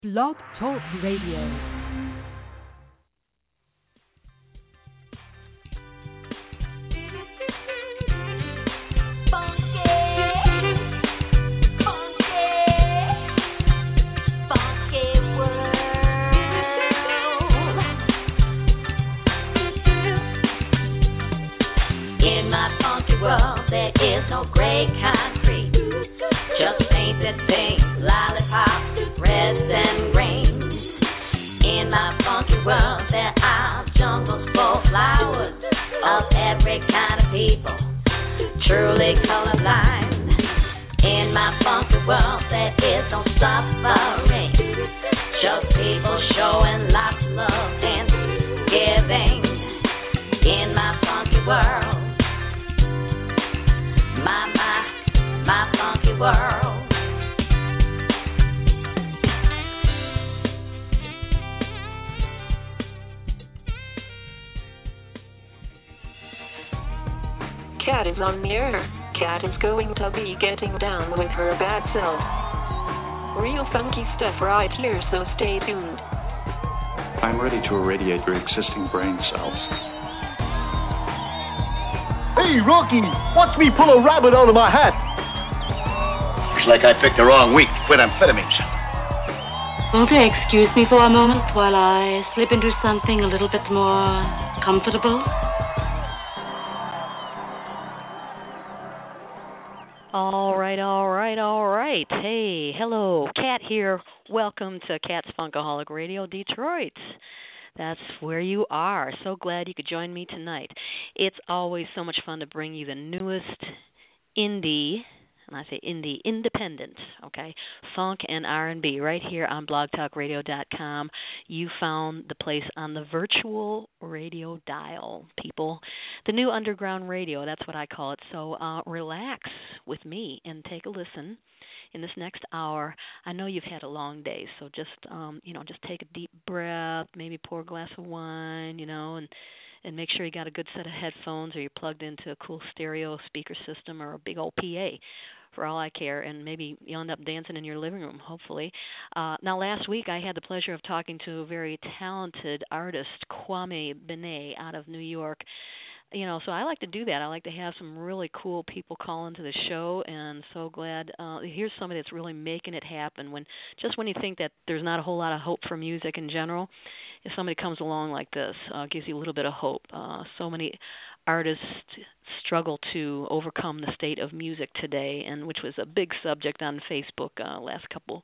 Blog Talk Radio. World, there is no gray concrete, just painted things, lollipops, reds and greens. In my funky world, there are jungles full of flowers of every kind of people, truly colorblind. In my funky world, there is no suffering, just people showing lots of love and giving. In my funky world, my funky world. Cat is on the air. Cat is going to be getting down with her bad self. Real funky stuff right here, so stay tuned. I'm ready to irradiate your existing brain cells. Hey, Rocky, watch me pull a rabbit out of my hat. Looks like I picked the wrong week to quit amphetamines. Won't you excuse me for a moment while I slip into something a little bit more comfortable? All right. Hey, hello, Kat here. Welcome to Kat's Funkaholic Radio Detroit. That's where you are. So glad you could join me tonight. It's always so much fun to bring you the newest indie, and I say indie, independent, okay, funk and R&B right here on blogtalkradio.com. You found the place on the virtual radio dial, people. The new underground radio, that's what I call it. So relax with me and take a listen. In this next hour, I know you've had a long day, so just just take a deep breath, maybe pour a glass of wine, and make sure you got a good set of headphones or you're plugged into a cool stereo speaker system or a big old PA, for all I care, and maybe you'll end up dancing in your living room, hopefully. Now, last week I had the pleasure of talking to a very talented artist, Kwame Benet, out of New York. So I like to do that. I like to have some really cool people call into the show, and so glad here's somebody that's really making it happen. When you think that there's not a whole lot of hope for music in general, if somebody comes along like this, gives you a little bit of hope. So many artists struggle to overcome the state of music today, and which was a big subject on Facebook last couple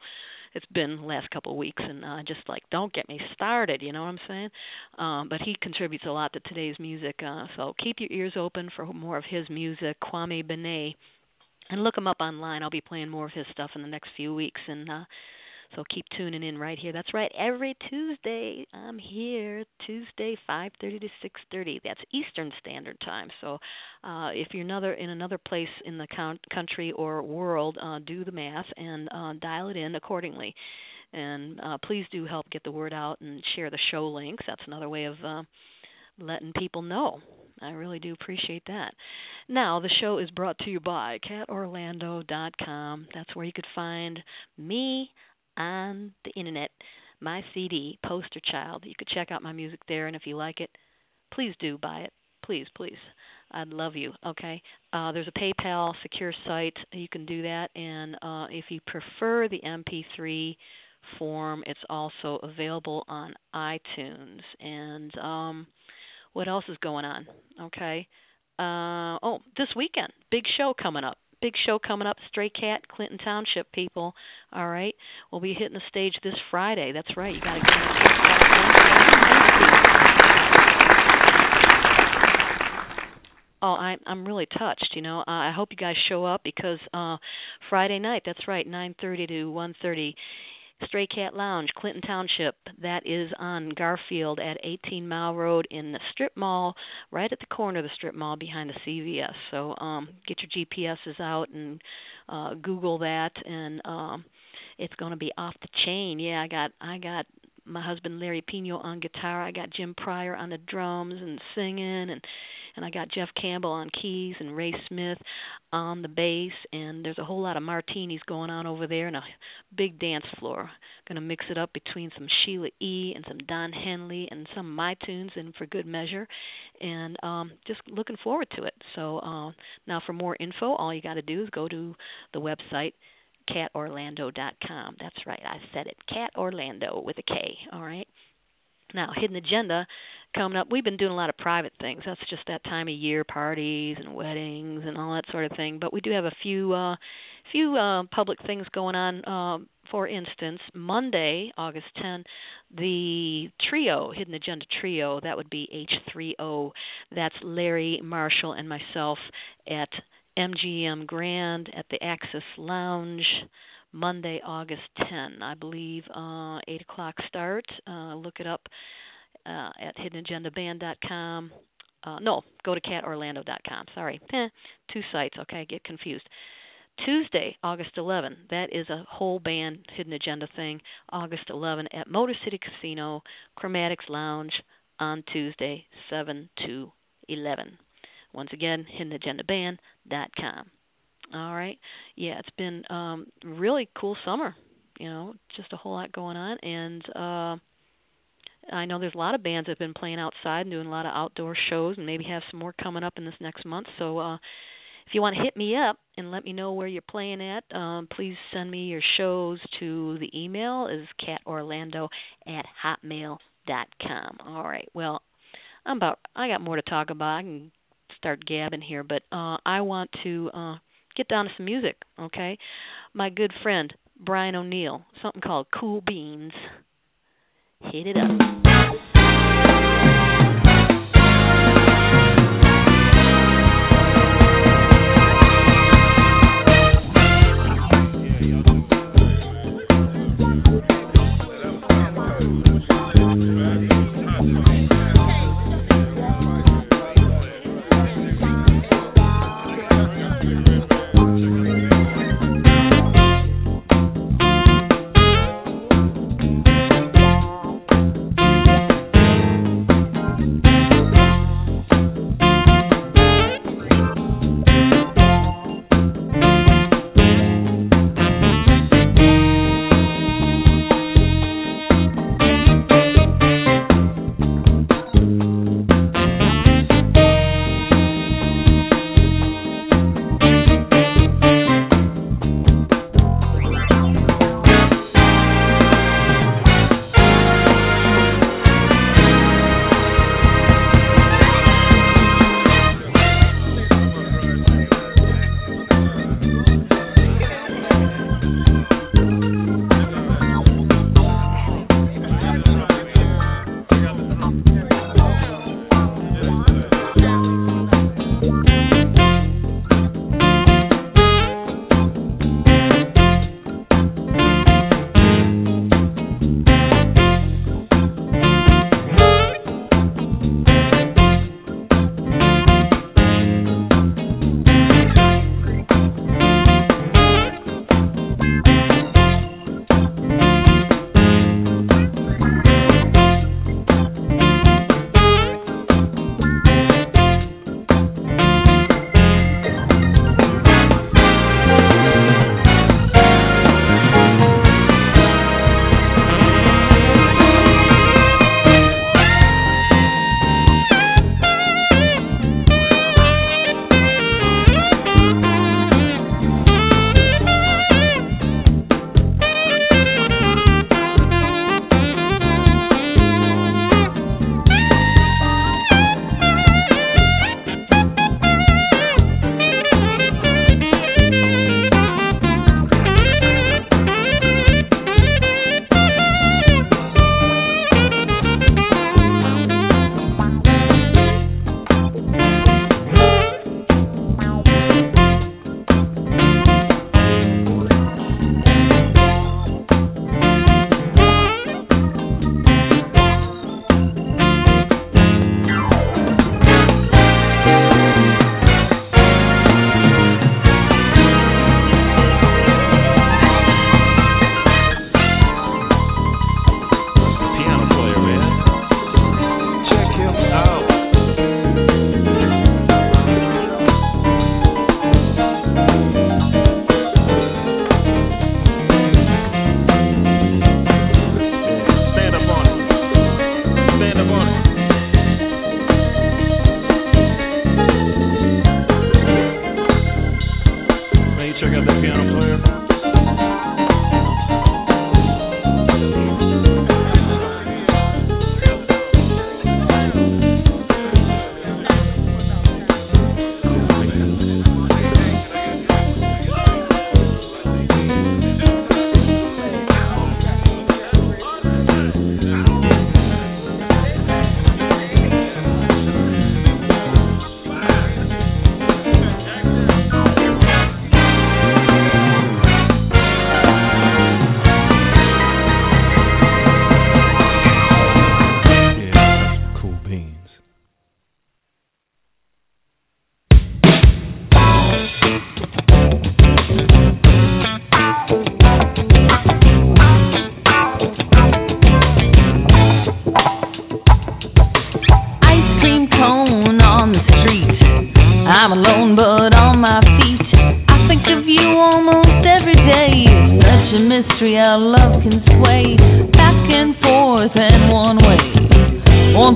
of weeks, and just don't get me started, you know what I'm saying? But he contributes a lot to today's music, so keep your ears open for more of his music, Kwame Benet, and look him up online. I'll be playing more of his stuff in the next few weeks, and so keep tuning in right here. That's right, every Tuesday I'm here, Tuesday 5:30 to 6:30. That's Eastern Standard Time. So if you're in another place in the country or world, do the math and dial it in accordingly. And please do help get the word out and share the show links. That's another way of letting people know. I really do appreciate that. Now, the show is brought to you by catorlando.com. That's where you could find me on the internet, my CD, Poster Child. You could check out my music there, and if you like it, please do buy it. Please. I'd love you, okay? There's a PayPal secure site. You can do that, and if you prefer the MP3 form, it's also available on iTunes. And what else is going on, okay? This weekend, big show coming up, Stray Cat, Clinton Township, people. All right, we'll be hitting the stage this Friday. That's right, you got to get I'm really touched. I hope you guys show up because Friday night. That's right, 9:30 to 1:30. Stray Cat Lounge, Clinton Township. That is on Garfield at 18 Mile Road in the Strip Mall, right at the corner of the Strip Mall behind the CVS. So get your GPSs out and Google that, and it's going to be off the chain. Yeah, I got my husband Larry Pino on guitar. I got Jim Pryor on the drums and singing, and and I got Jeff Campbell on keys and Ray Smith on the bass, and there's a whole lot of martinis going on over there and a big dance floor. Going to mix it up between some Sheila E. and some Don Henley and some of my tunes, and for good measure, and just looking forward to it. So now for more info, all you got to do is go to the website, catorlando.com. That's right, I said it, Cat Orlando with a K, all right? Now, Hidden Agenda coming up. We've been doing a lot of private things. That's just that time of year, parties and weddings and all that sort of thing. But we do have a few public things going on. For instance, Monday, August 10, the trio, Hidden Agenda Trio, that would be H3O. That's Larry, Marshall, and myself at MGM Grand at the Axis Lounge. Monday, August 10, I believe, 8 o'clock start. Look it up at hiddenagendaband.com. No, go to catorlando.com. Sorry. Two sites, okay, I get confused. Tuesday, August 11, that is a whole band Hidden Agenda thing, August 11 at Motor City Casino, Chromatics Lounge on Tuesday, 7 to 11. Once again, hiddenagendaband.com. All right. Yeah, it's been really cool summer, just a whole lot going on. And I know there's a lot of bands that have been playing outside and doing a lot of outdoor shows, and maybe have some more coming up in this next month. So if you want to hit me up and let me know where you're playing at, please send me your shows to the email is catorlando@hotmail.com. All right. Well, I got more to talk about. I can start gabbing here, but I want to get down to some music, okay? My good friend, Brian O'Neill, something called Cool Beans. Hit it up.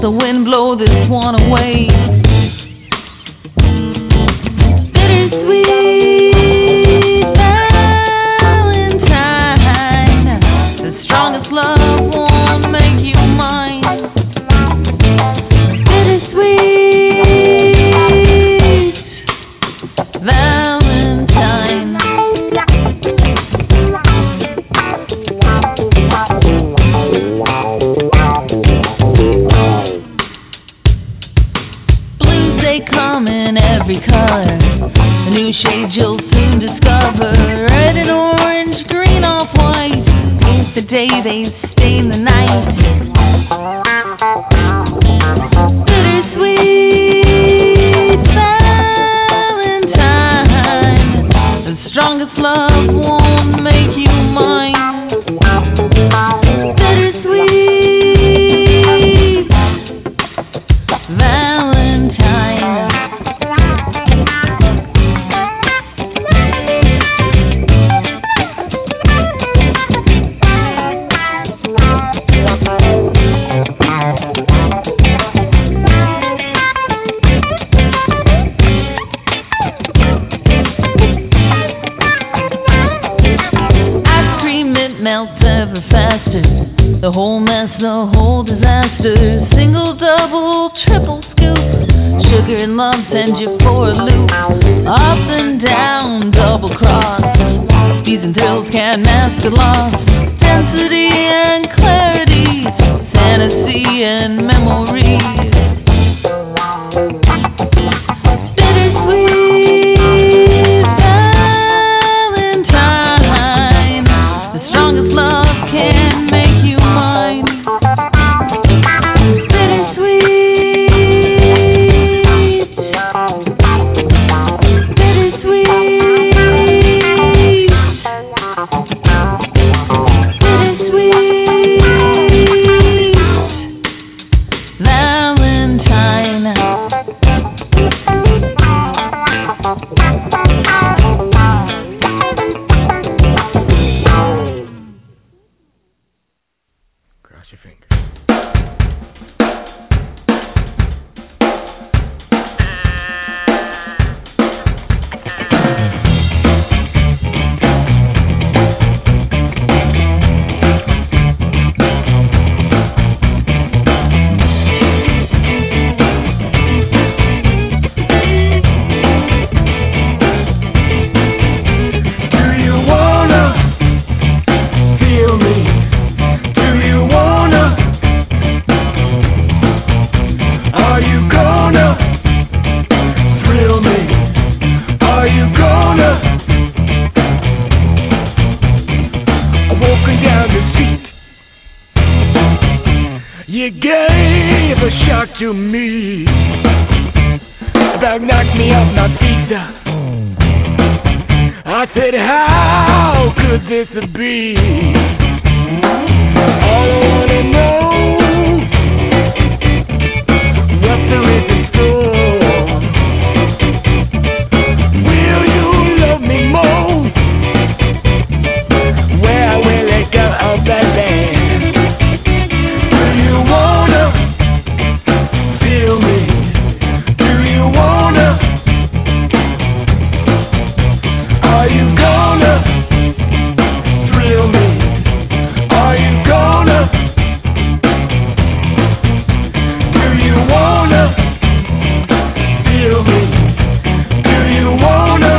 the wind blow this one away. Bittersweet Valentine, the strongest love won't make you mine. Bittersweet Valentine. Blues, they come in every color, a new shade you'll soon discover. Red and orange, green off white, paint the day, they stain the night. Bittersweet Valentine, the strongest love won't make you mine. Bittersweet Valentine. Ice cream, it melts ever faster. The whole mess, the whole disaster. Single, double, triple scoop. Sugar and love send you for a loop. Up and down, double cross. Speeds and thrills can't mask the loss. Density and clarity, fantasy and memories. Bittersweet Valentine, the strongest love can make you mine. Bittersweet, bittersweet, bittersweet Valentine. Cross your fingers. Do you wanna feel me? Do you wanna? Are you gonna thrill me? Are you gonna? I'm walking down the street. You gave a shock to me. About knocked me off my feet. I said, how could this be? All I wanna know what there is in store. Will you love me more? Where will it go of the land? Do you wanna feel me? Do you wanna? Are you gonna thrill me? Are you gonna? Do you wanna feel me? Do you wanna?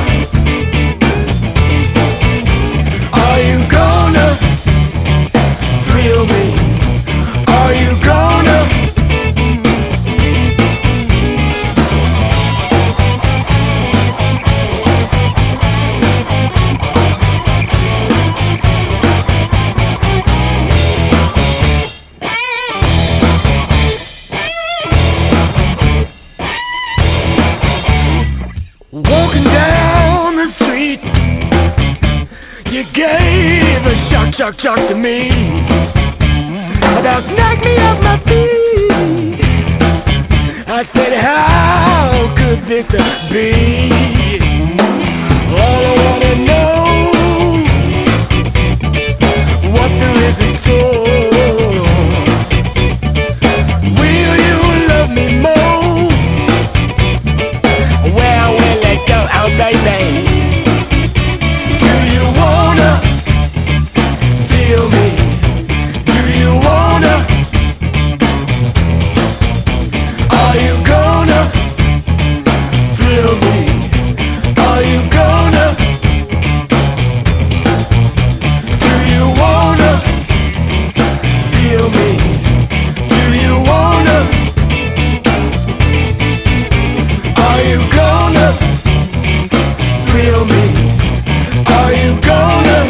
Are you gonna thrill me? Are you gonna? Walking down the street, you gave a shock to me. About knocked me off my feet. I said, how could this be? All I wanna know what there is in store. Will you gonna? Are you gonna thrill me? Are you gonna? Do you wanna feel me? Do you wanna? Are you gonna feel me? Are you gonna?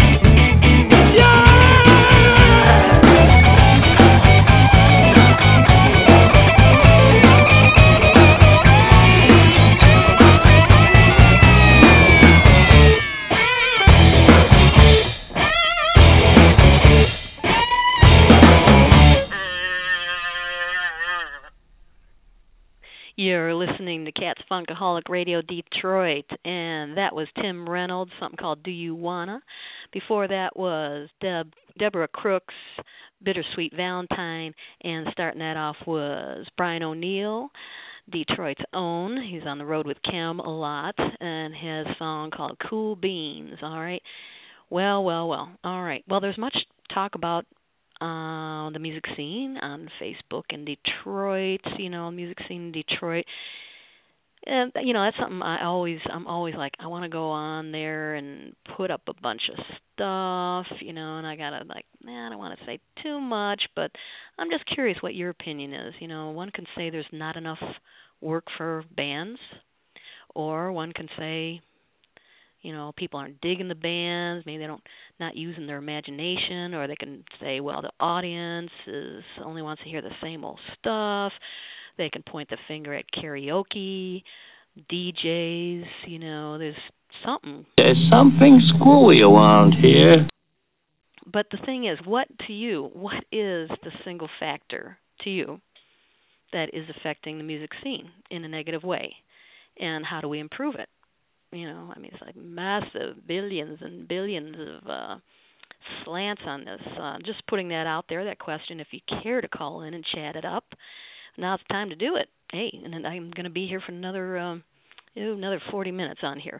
You're listening to Cat's Funkaholic Radio Detroit, and that was Tim Reynolds, something called Do You Wanna? Before that was Deborah Crooks, Bittersweet Valentine, and starting that off was Brian O'Neill, Detroit's own. He's on the road with Kim a lot, and his song called Cool Beans, all right? Well, all right. Well, there's much talk about the music scene on Facebook in Detroit, music scene in Detroit. And, that's something I'm always like, I want to go on there and put up a bunch of stuff, and I got to I don't want to say too much, but I'm just curious what your opinion is. One can say there's not enough work for bands, or one can say, people aren't digging the bands, maybe they're not using their imagination, or they can say, well, the audience only wants to hear the same old stuff. They can point the finger at karaoke, DJs, there's something. There's something screwy around here. But the thing is, what is the single factor to you that is affecting the music scene in a negative way? And how do we improve it? It's like massive billions and billions of slants on this. Just putting that out there, that question, if you care to call in and chat it up, now it's time to do it. Hey, and I'm going to be here for another 40 minutes on here.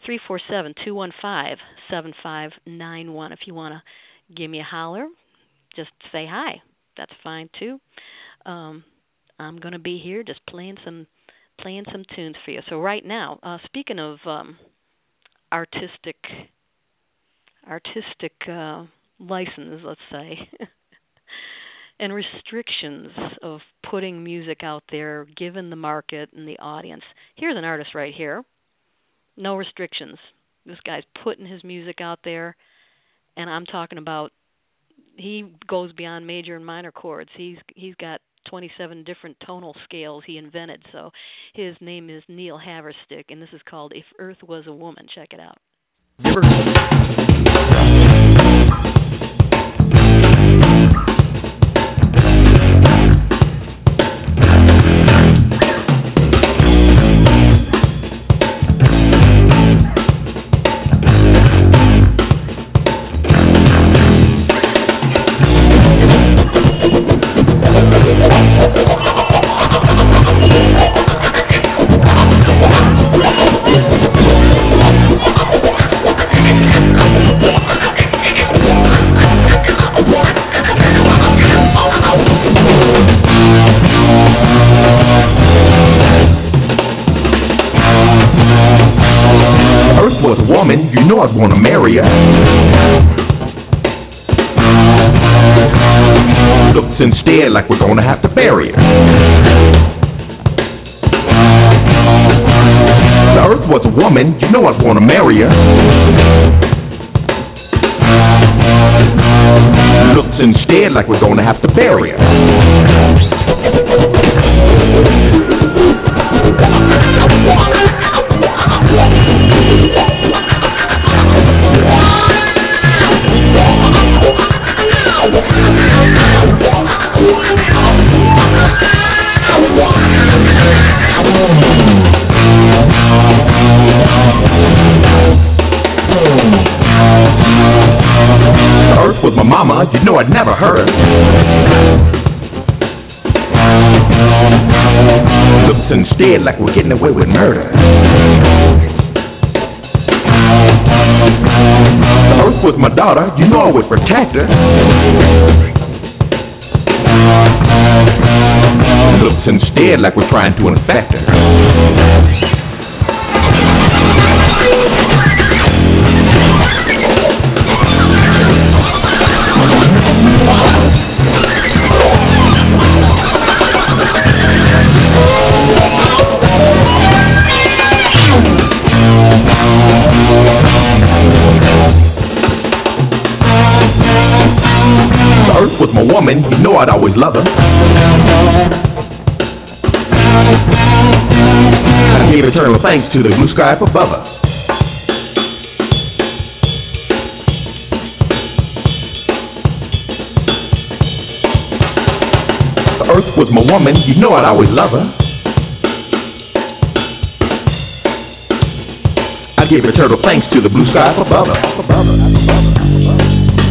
347-215-7591. If you want to give me a holler, just say hi. That's fine, too. I'm going to be here just playing some tunes for you. So right now, speaking of artistic license, let's say, and restrictions of putting music out there, given the market and the audience. Here's an artist right here. No restrictions. This guy's putting his music out there, and I'm talking about he goes beyond major and minor chords. He's got 27 different tonal scales he invented. So his name is Neil Haverstick, and this is called If Earth Was a Woman. Check it out. You know I'd want to marry her. Looks and stare like we're gonna have to bury her. The earth was a woman, you know I'd want to marry her. Looks and stare like we're gonna have to bury her. Earth was my mama, you know I'd never hurt her. Looks and stared like we're getting away with murder. The earth was my daughter, you know I would protect her. looks and stared like we're trying to infect her. Earth was my woman, you know I'd always love her. I gave eternal thanks to the blue sky up above her. Earth was my woman, you know I'd always love her. I gave eternal thanks to the blue sky up above her.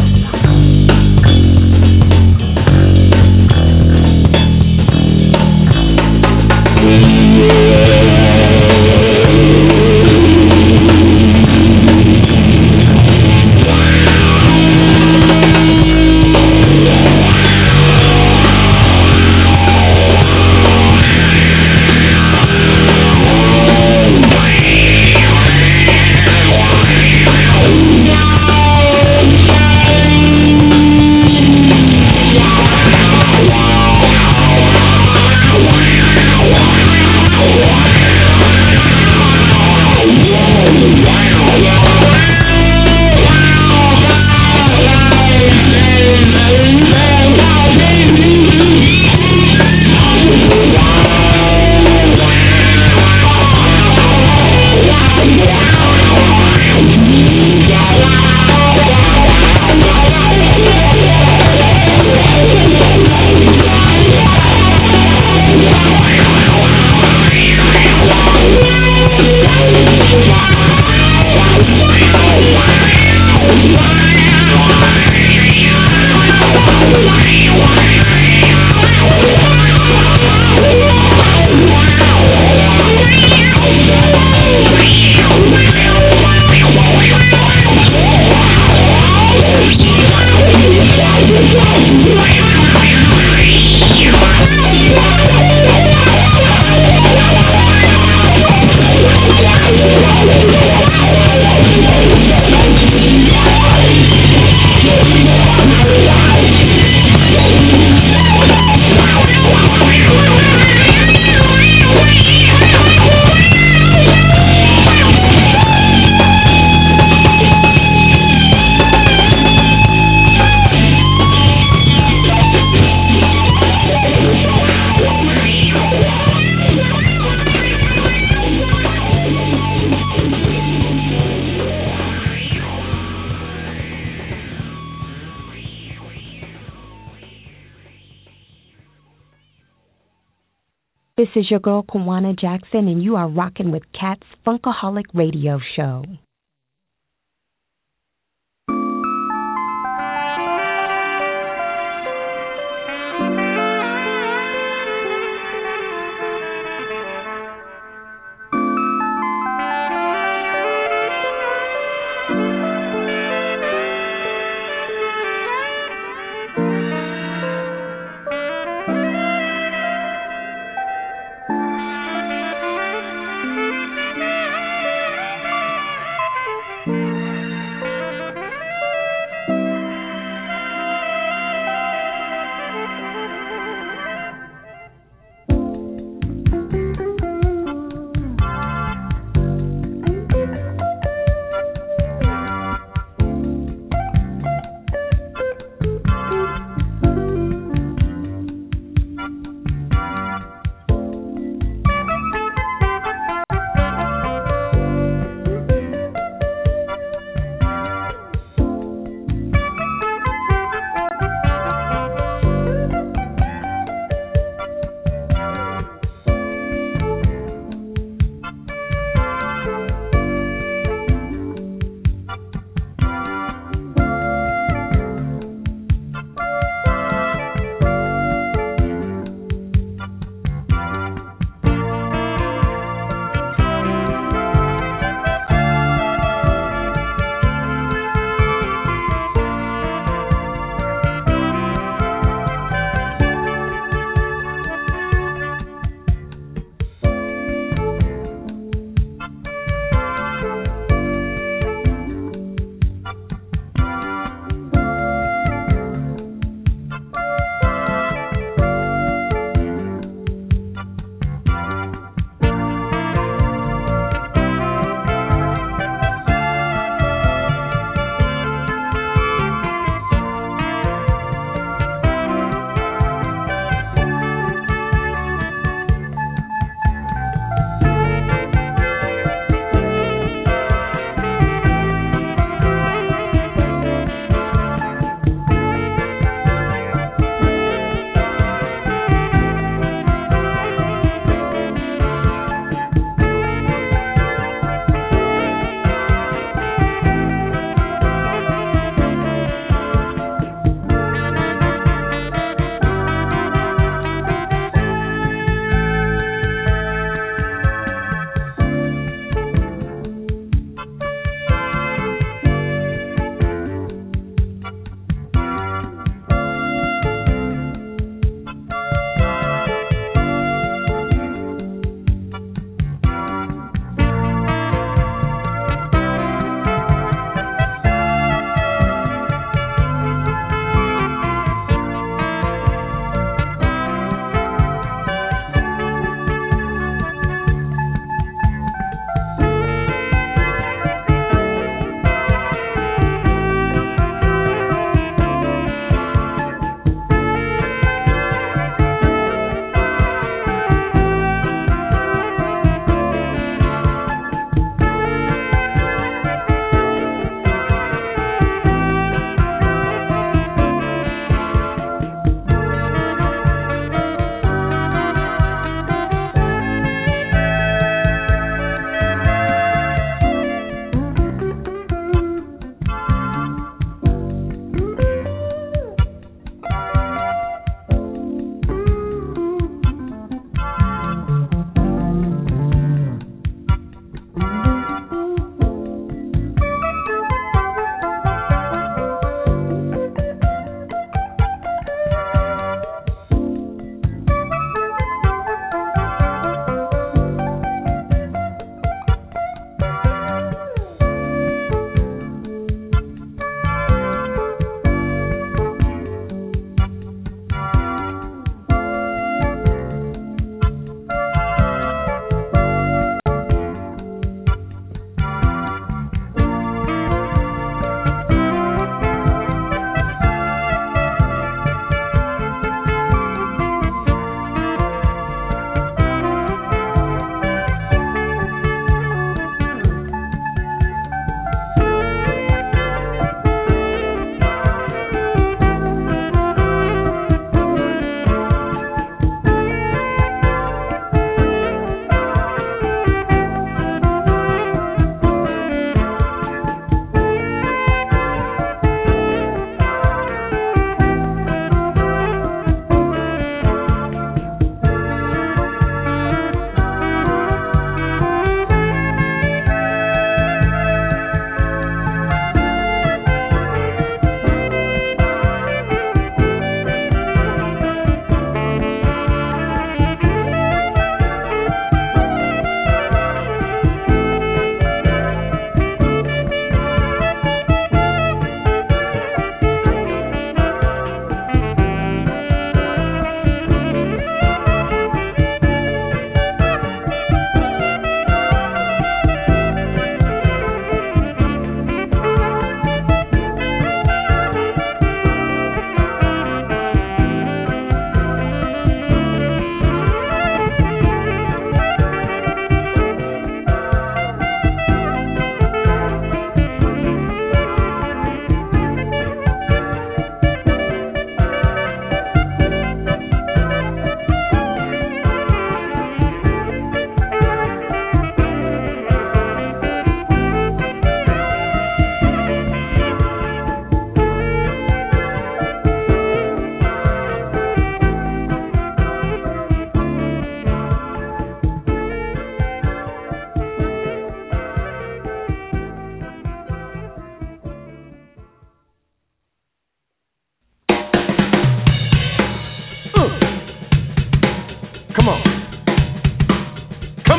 This is your girl, Kawana Jackson, and you are rocking with Kat's Funkaholic Radio Show.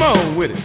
on with it.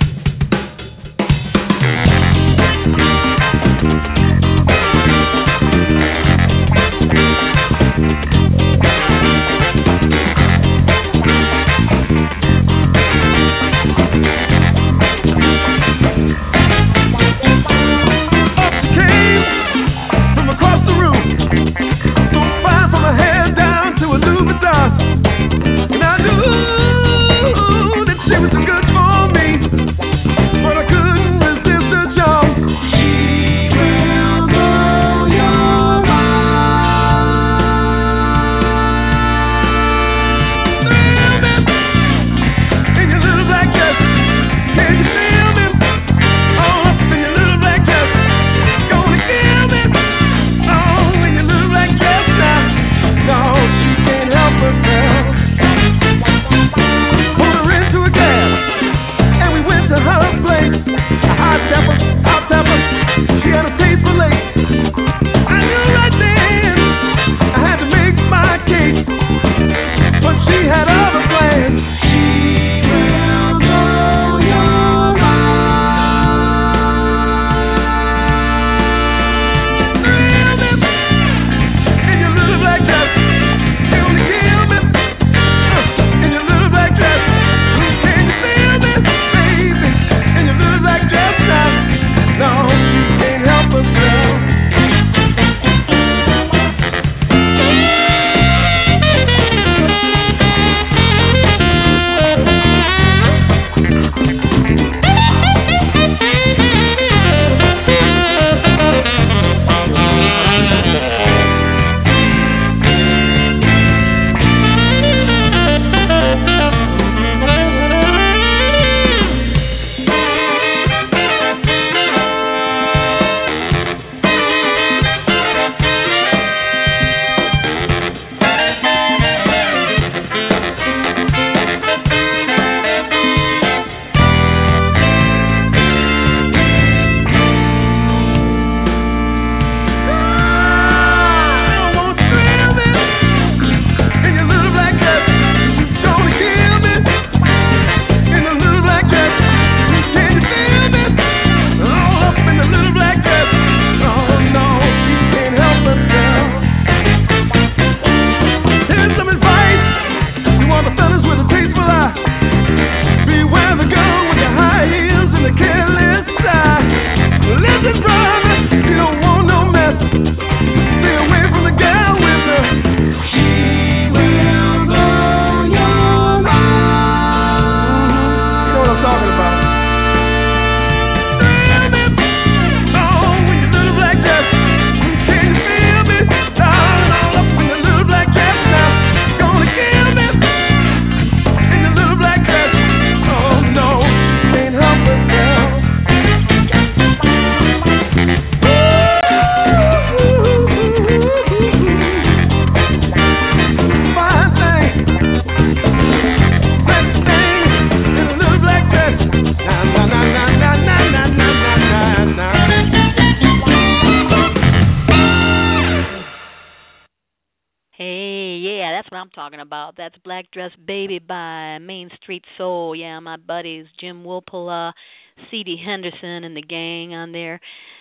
About. That's Black Dress Baby by Main Street Soul. Yeah, my buddies Jim Wilpala, C.D. Henderson, and the gang on there.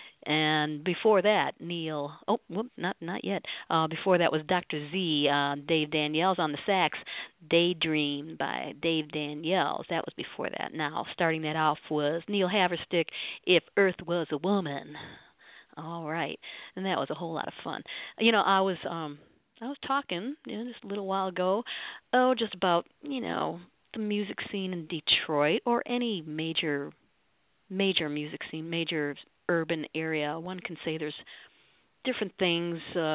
And before that, Neil. Oh, whoop, not yet. Before that was Dr. Z. Dave Daniels on the sax. Daydream by Dave Daniels. That was before that. Now, starting that off was Neil Haverstick. If Earth Was a Woman. All right, and that was a whole lot of fun. You know, I was talking just a little while ago, just about, the music scene in Detroit or any major music scene, major urban area. One can say there's different things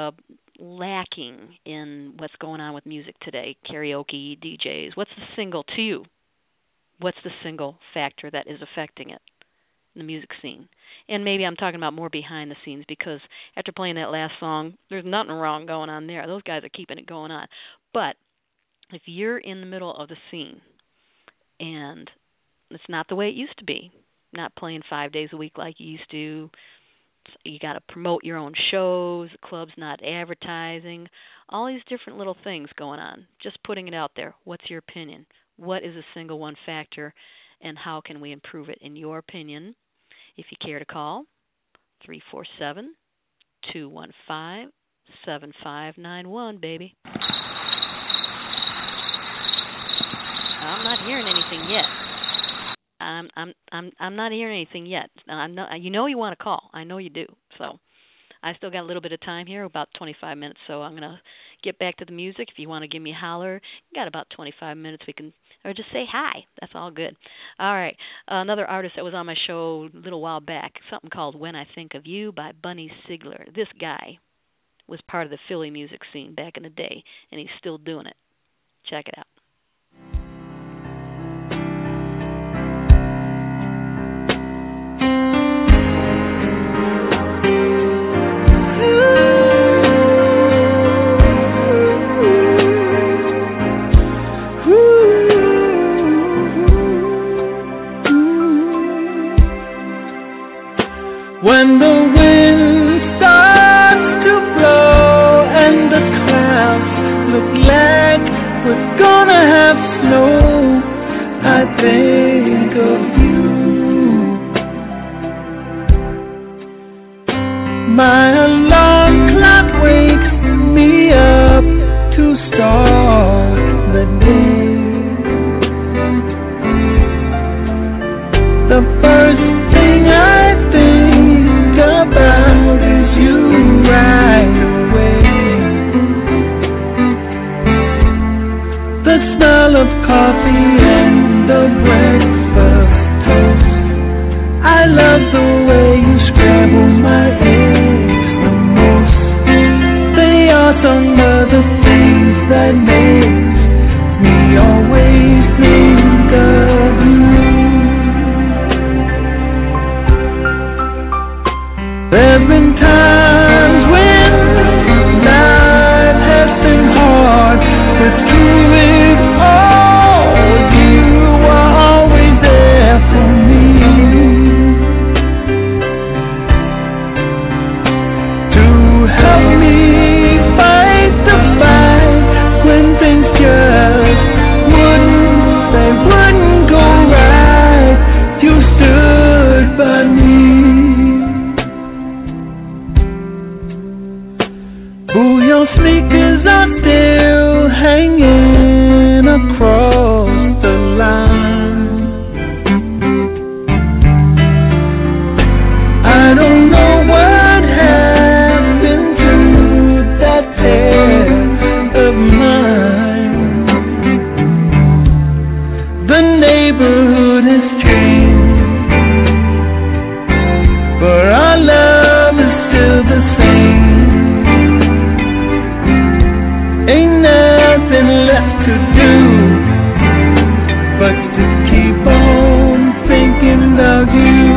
lacking in what's going on with music today, karaoke, DJs. What's the single to you? What's the single factor that is affecting it, the music scene? And maybe I'm talking about more behind the scenes, because after playing that last song, there's nothing wrong going on there. Those guys are keeping it going on. But if you're in the middle of the scene and it's not the way it used to be, not playing 5 days a week like you used to, you got to promote your own shows, the club's not advertising, all these different little things going on. Just putting it out there. What's your opinion? What is a single one factor? and how can we improve it, in your opinion? If you care to call, 347-215-7591, baby. I'm not hearing anything yet. I'm not hearing anything yet. You know you want to call. I know you do. So I still got a little bit of time here, about 25 minutes. So I'm gonna get back to the music. If you want to give me a holler, you got about 25 minutes. We can, or just say hi. That's all good. All right. Another artist that was on my show a little while back, something called "When I Think of You" by Bunny Sigler. This guy was part of the Philly music scene back in the day, and he's still doing it. Check it out. When the wind starts to blow and the clouds look like we're gonna have snow, I think of you. My alarm clock wakes me up to start the day. The first thing I think about is you right away. The smell of coffee and the breakfast toast. I love the way you scramble my eggs the most. They are some of the things that make me always think of you. There've been times when life has been hard, but through it all, you were always there for me. To help me fight the fight when things just wouldn't go right. You stood by me. Your sneakers are still hanging across the line. I don't know what happened to that pair of mine. The neighborhood has changed, but our love is still the same. Ain't nothing left to do but to keep on thinking of you.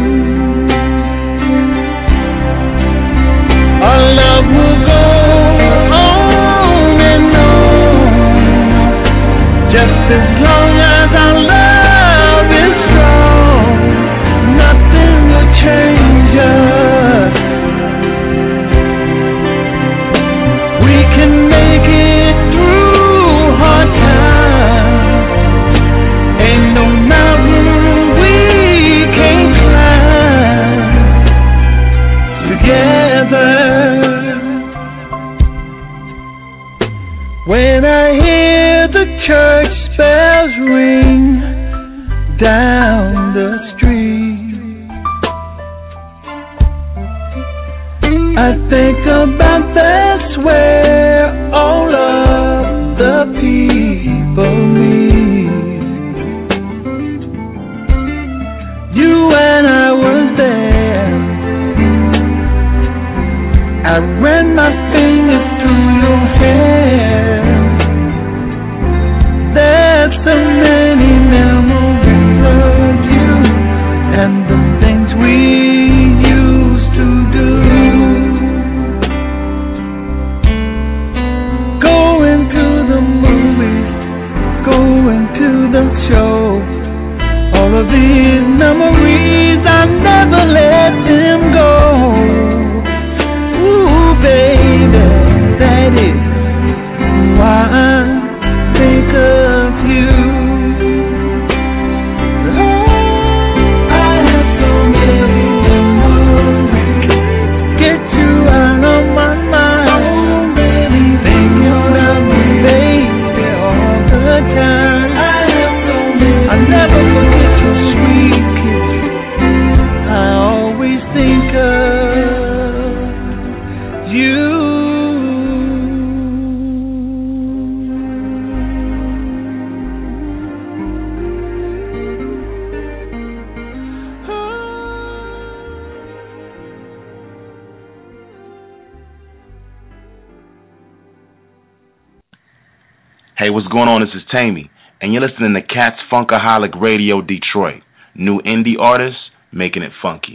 Our love will go on and on, just as long as our love is strong. Nothing will change us. We can make it through hard times. Ain't no mountain we can't climb together. When I hear the church bells ring down the street, I think about that's where all of the people meet. You and I was there. I ran my fingers through your hair. There's so many memories of you and the things we used to do. Going to the movies, going to the show. All of these memories, I never let them go. Ooh, baby, that is why I think of you. Hey, what's going on? This is Tammy, and you're listening to Cat's Funkaholic Radio Detroit. New indie artists making it funky.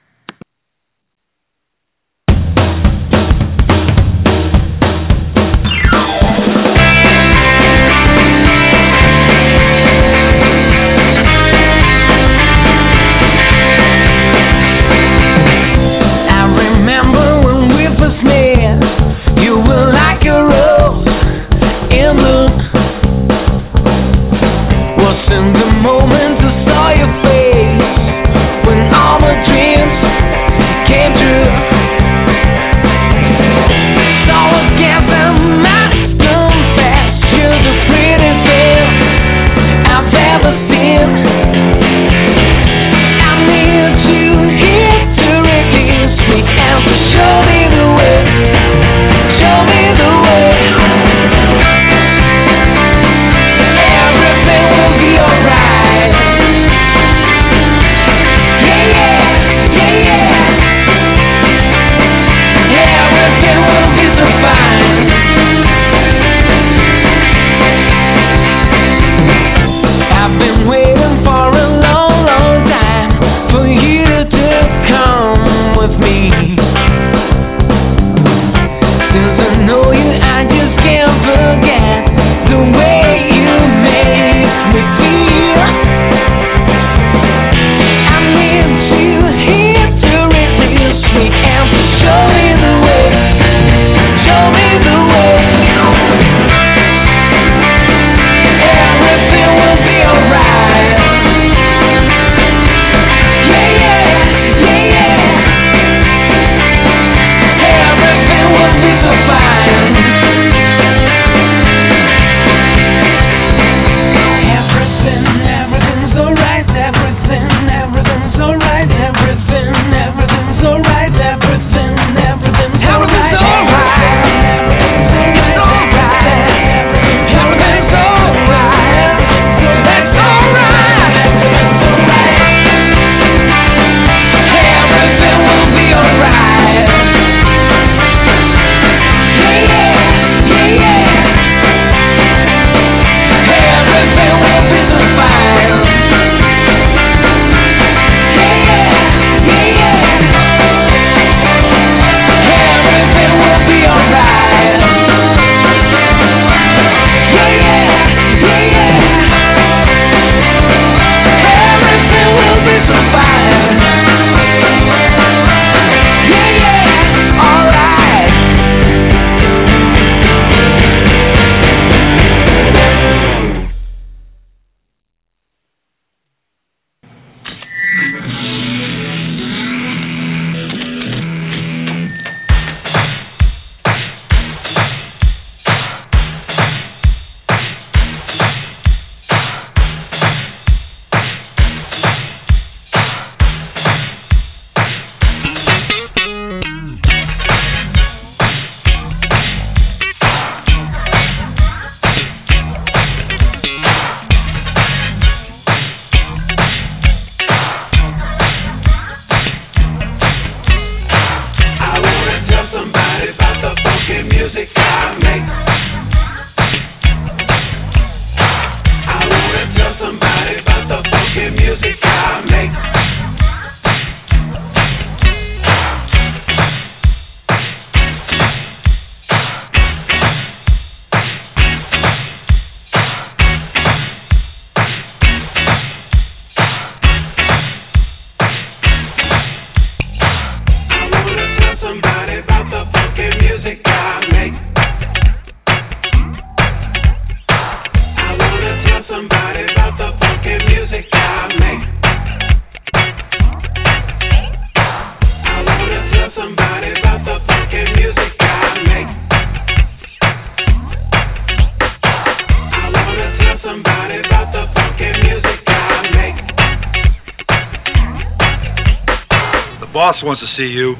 Boss wants to see you.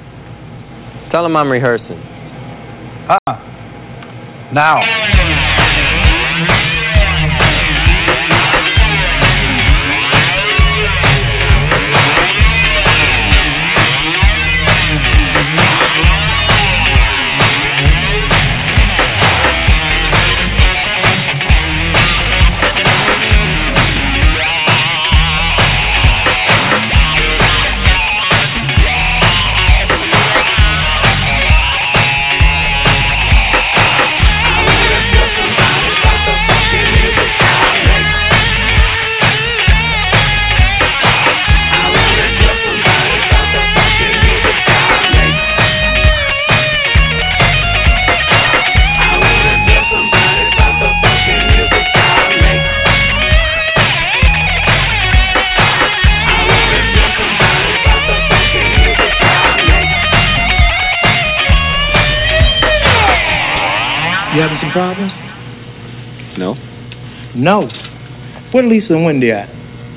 Tell him I'm rehearsing. Now. No. Where Lisa and Wendy at?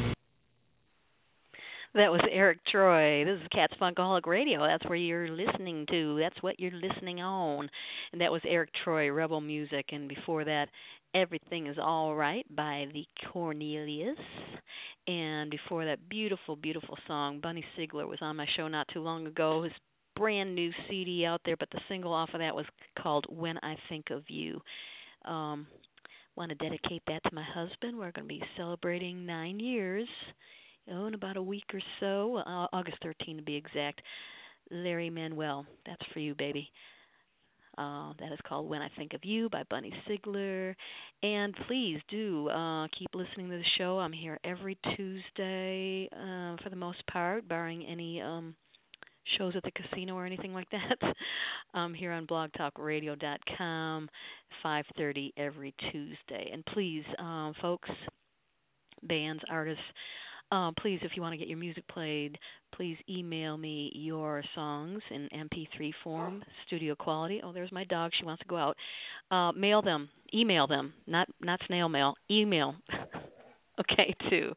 That was Eric Troy. This is Cat's Funkaholic Radio. That's where you're listening to. That's what you're listening on. And that was Eric Troy, Rebel Music. And before that, Everything Is All Right by the Cornelius. And before that, beautiful, beautiful song. Bunny Sigler was on my show not too long ago. His brand new CD out there, but the single off of that was called When I Think of You. Want to dedicate that to my husband. We're going to be celebrating 9 years. In about a week or so, August 13 to be exact. Larry Manuel, that's for you, baby. That is called When I Think of You by Bunny Sigler. And please do keep listening to the show. I'm here every Tuesday for the most part, barring any shows at the casino or anything like that. I'm here on blogtalkradio.com, 5:30 every Tuesday. And please, folks, bands, artists, please, if you want to get your music played, please email me your songs in MP3 form, studio quality. Oh, there's my dog. She wants to go out. Mail them. Email them. Not snail mail. Email. Okay, to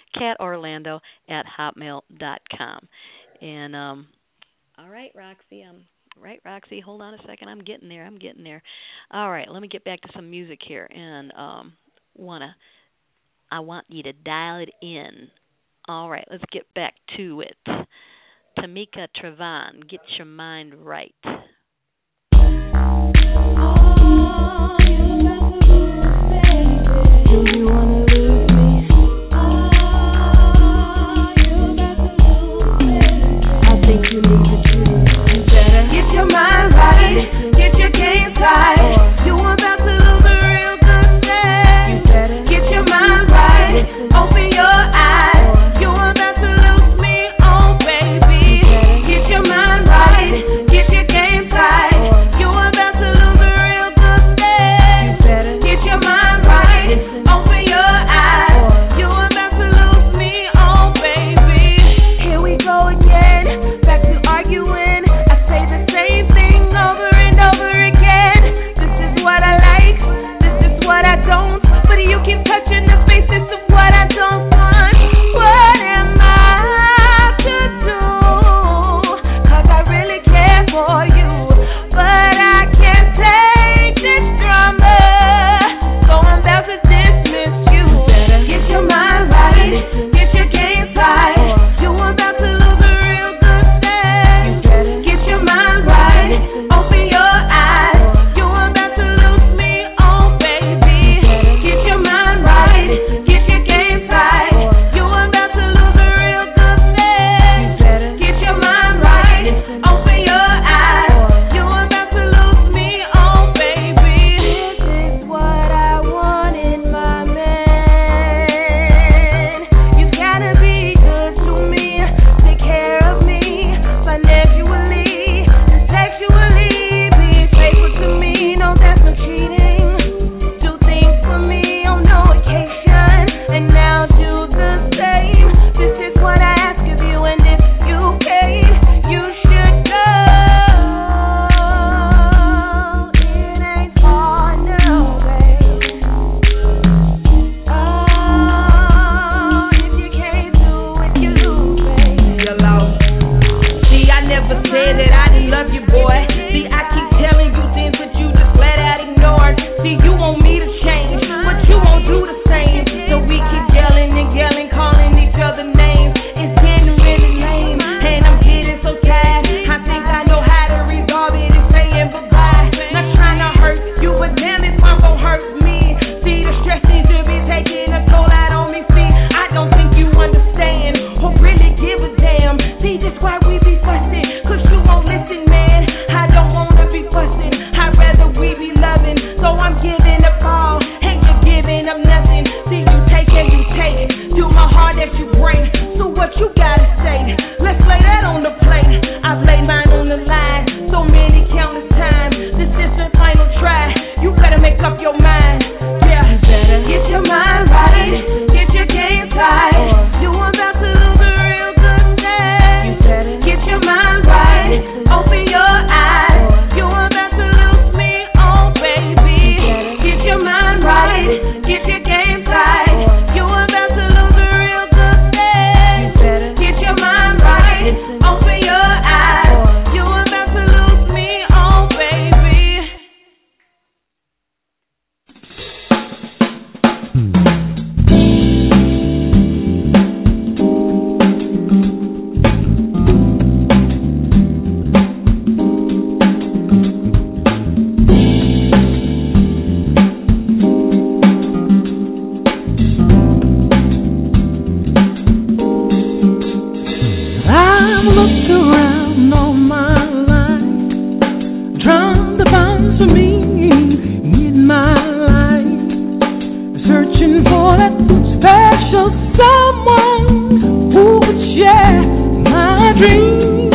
catorlando@hotmail.com. And, all right, Roxy. Right, Roxy. Hold on a second. I'm getting there. All right, let me get back to some music here. And I want you to dial it in. All right, let's get back to it. Tamika Trevon, Get Your Mind Right. Get your game searching for that special someone who would share my dreams.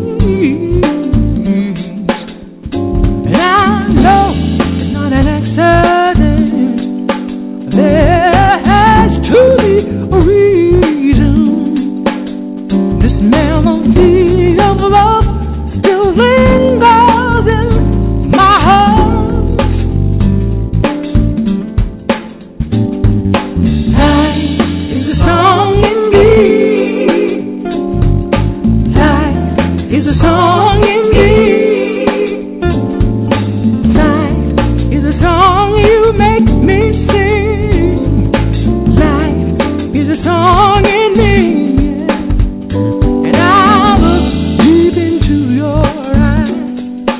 And I know it's not an accident. There has to be a reason. This melody of love still lingers in my heart. Life is a song in me. Life is a song in me. Life is a song you make me sing. Life is a song in me. And I look deep into your eyes.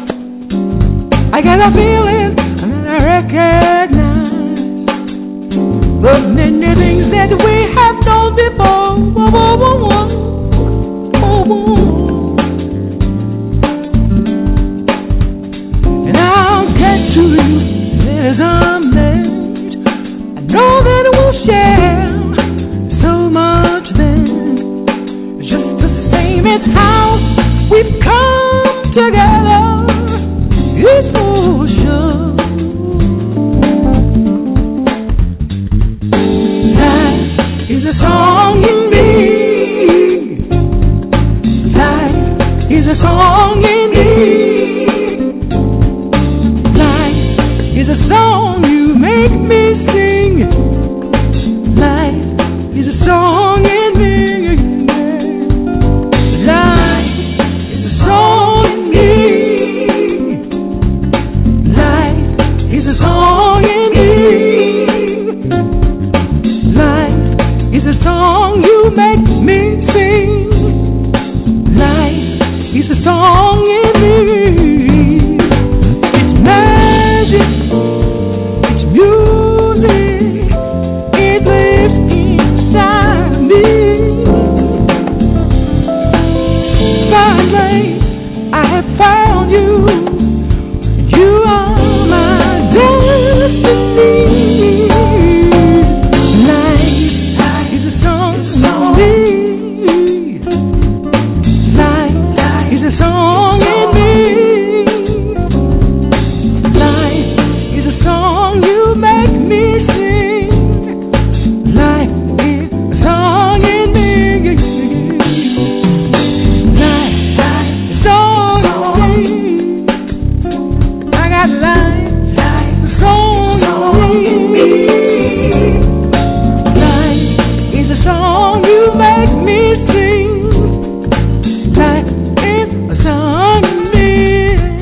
I get a feeling and I recognize the many things that we have known before. And I'll get to you as I'm late. I know that we'll share so much then. Just the same as how we've come together. It's for sure. Life is a song in me. Life is a song in me. Life is a song you make me sing. Life is a song in me. Life is a song in me. Life is a song in me. Life is a song you make me sing. Life is a song in me. It's magic, it's music, it lives inside me. Finally, I have found you. You are my destiny. Life is a song in me. Life is a song in me. Life is a song you make me sing. Life is a song in me. Life is a song in me. I got life, a song in me. Life is a song you make me sing. Life is a song in me.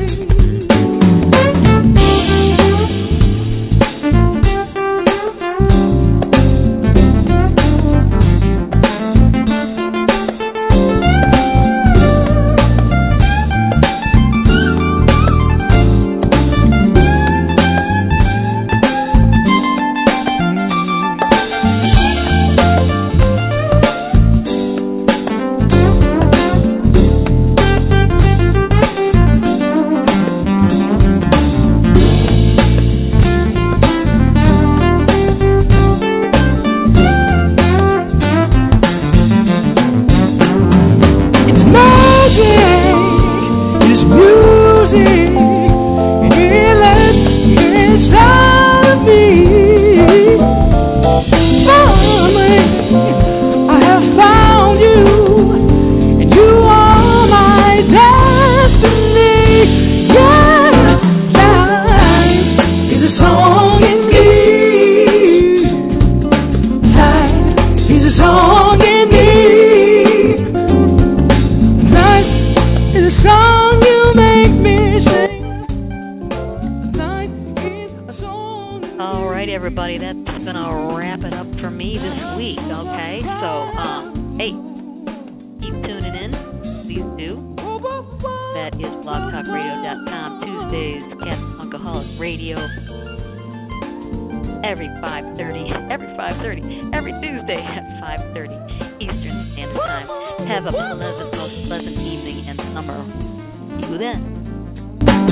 Every Tuesday at 5:30 Eastern Standard Time. Have a pleasant, most pleasant evening and summer. See you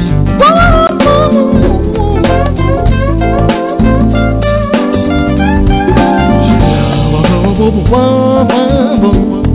then. boom, boom, boom, boom.